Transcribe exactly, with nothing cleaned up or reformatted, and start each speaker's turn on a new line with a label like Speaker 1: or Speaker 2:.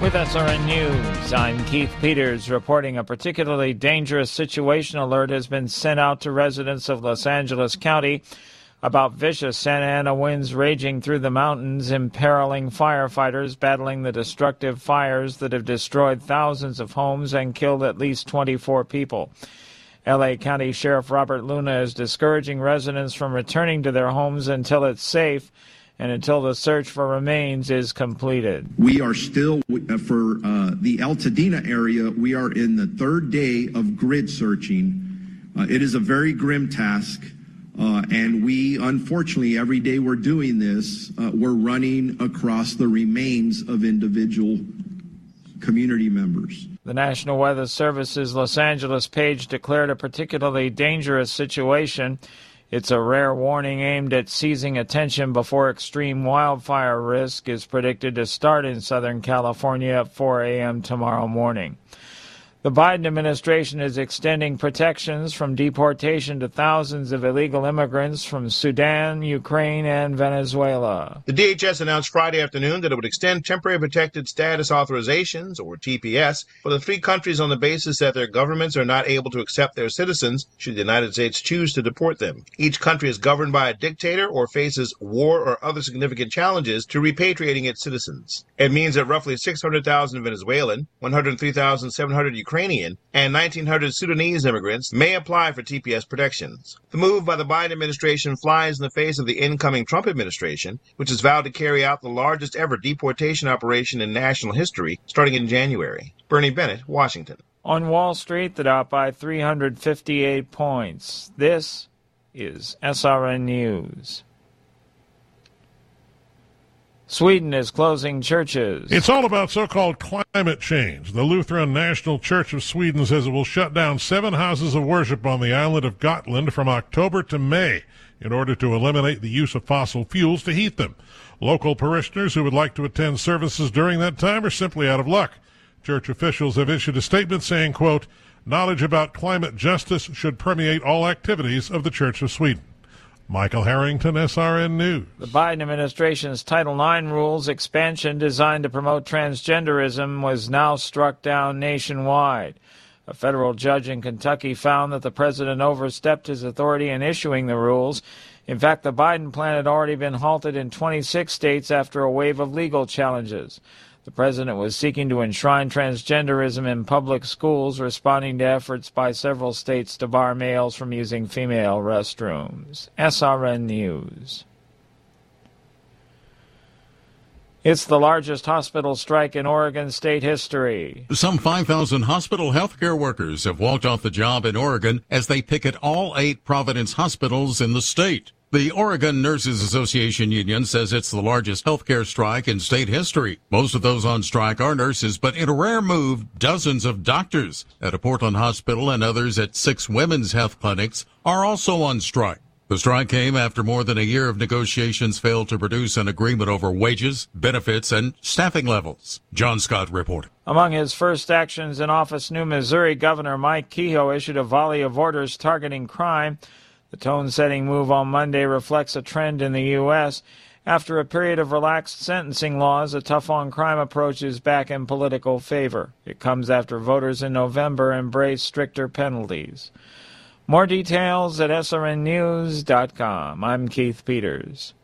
Speaker 1: With S R N News, I'm Keith Peters reporting a particularly dangerous situation alert has been sent out to residents of Los Angeles County about vicious Santa Ana winds raging through the mountains, imperiling firefighters battling the destructive fires that have destroyed thousands of homes and killed at least twenty-four people. L A County Sheriff Robert Luna is discouraging residents from returning to their homes until it's safe and until the search for remains is completed.
Speaker 2: We are still, for uh, the Altadena area, we are in the third day of grid searching. Uh, it is a very grim task, uh, and we, unfortunately, every day we're doing this, uh, we're running across the remains of individual community members.
Speaker 1: The National Weather Service's Los Angeles page declared a particularly dangerous situation. It's a rare warning aimed at seizing attention before extreme wildfire risk is predicted to start in Southern California at four a.m. tomorrow morning. The Biden administration is extending protections from deportation to thousands of illegal immigrants from Sudan, Ukraine, and Venezuela.
Speaker 3: The D H S announced Friday afternoon that it would extend temporary protected status authorizations, or T P S, for the three countries on the basis that their governments are not able to accept their citizens should the United States choose to deport them. Each country is governed by a dictator or faces war or other significant challenges to repatriating its citizens. It means that roughly six hundred thousand Venezuelan, one hundred three thousand seven hundred Ukrainian, and nineteen hundred Sudanese immigrants may apply for T P S protections. The move by the Biden administration flies in the face of the incoming Trump administration, which has vowed to carry out the largest ever deportation operation in national history starting in January. Bernie Bennett, Washington.
Speaker 1: On Wall Street, the Dow by three hundred fifty-eight points. This is S R N News. Sweden is closing churches.
Speaker 4: It's all about so-called climate change. The Lutheran National Church of Sweden says it will shut down seven houses of worship on the island of Gotland from October to May in order to eliminate the use of fossil fuels to heat them. Local parishioners who would like to attend services during that time are simply out of luck. Church officials have issued a statement saying, quote, knowledge about climate justice should permeate all activities of the Church of Sweden. Michael Harrington, S R N News.
Speaker 1: The Biden administration's Title nine rules expansion designed to promote transgenderism was now struck down nationwide. A federal judge in Kentucky found that the president overstepped his authority in issuing the rules. In fact, the Biden plan had already been halted in twenty-six states after a wave of legal challenges. The president was seeking to enshrine transgenderism in public schools, responding to efforts by several states to bar males from using female restrooms. S R N News. It's the largest hospital strike in Oregon state history.
Speaker 5: Some five thousand hospital healthcare workers have walked off the job in Oregon as they picket all eight Providence hospitals in the state. The Oregon Nurses Association union says it's the largest healthcare strike in state history. Most of those on strike are nurses, but in a rare move, dozens of doctors at a Portland hospital and others at six women's health clinics are also on strike. The strike came after more than a year of negotiations failed to produce an agreement over wages, benefits, and staffing levels. John Scott reported.
Speaker 1: Among his first actions in office, new Missouri Governor Mike Kehoe issued a volley of orders targeting crime. The tone-setting move on Monday reflects a trend in the U S After a period of relaxed sentencing laws, a tough-on-crime approach is back in political favor. It comes after voters in November embraced stricter penalties. More details at S R N news dot com. I'm Keith Peters.